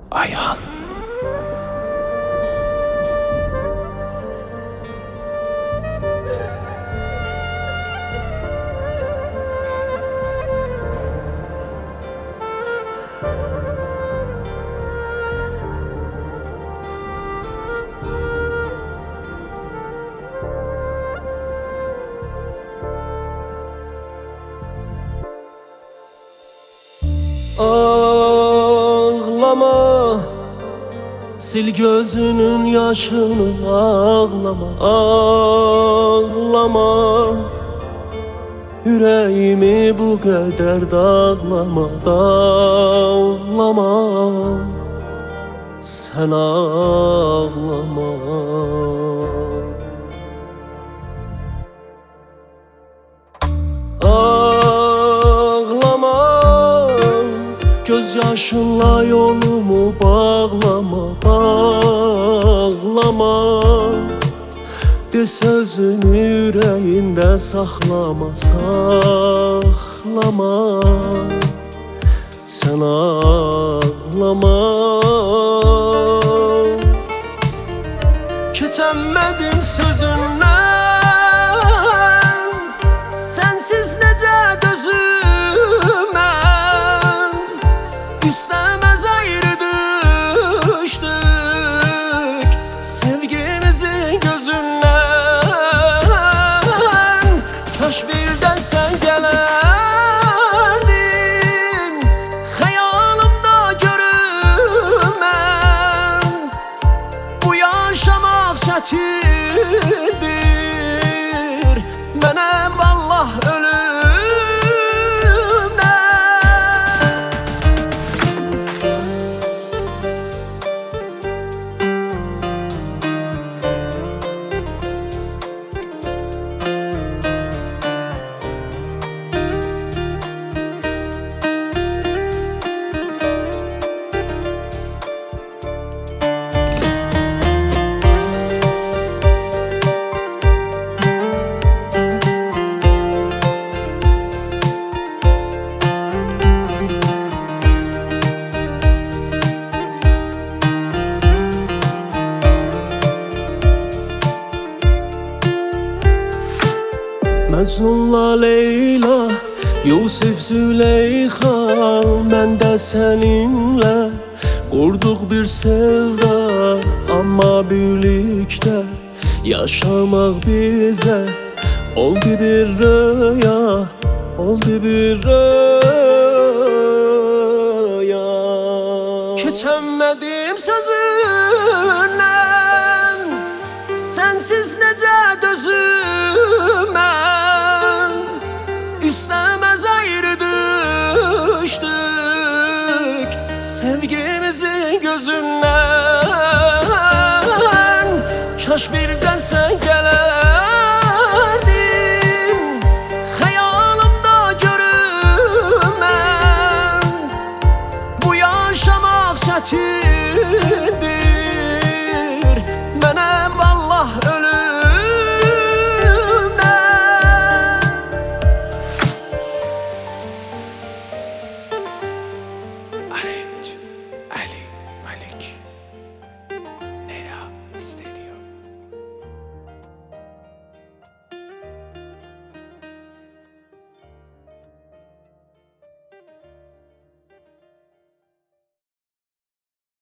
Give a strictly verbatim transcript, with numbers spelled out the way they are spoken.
Ayhan. Ağlama, sil gözünün yaşını, ağlama, ağlama. Yüreğimi bu kadar dağlama, dağlama. Sen ağlama. Göz yaşınla yolumu bağlama, bağlama. De sözünü yüreğinde saklama, saklama. Sen ağlama. Keçenmedim sözünden, sensiz nece dözümem. İstemez ayrı düştük sevgimizin gözünden. Kaş birden sen gelerdin, hayalımda görünmem. Bu yaşamak çetindir, mənə vallah ölüm. Mecnunla Leyla, Yusuf Züleyxa, mən də səninlə qurduq bir sevda. Amma birlikdə yaşamaq bizə oldu bir rüya, oldu bir rüya. Keçənmədim sözündən, sensiz necə dözüməm. İstemez ayrı düştük sevgimizin gözünden. Kaş birden sen gelerdin, hayalımda görünmem. Bu yaşamak çetindir,